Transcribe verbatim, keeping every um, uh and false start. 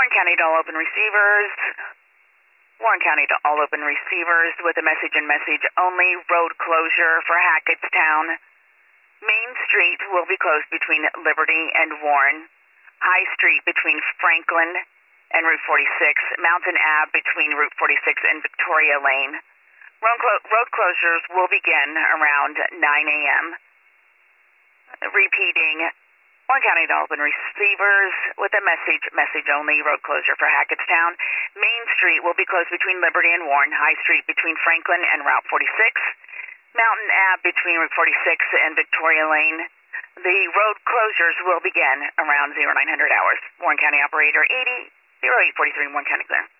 Warren County to all open receivers. Warren County to all open receivers with a message and message only. Road closure for Hackettstown. Main Street will be closed between Liberty and Warren. High Street between Franklin and Route forty-six. Mountain Ave between Route forty-six and Victoria Lane. Road, clo- road closures will begin around nine a.m. Repeating, Warren County to open receivers with a message, message only, road closure for Hackettstown. Main Street will be closed between Liberty and Warren. High Street between Franklin and Route forty-six. Mountain Ave between Route forty-six and Victoria Lane. The road closures will begin around nine hundred hours. Warren County Operator eighty, oh eight forty-three, Warren County Clear.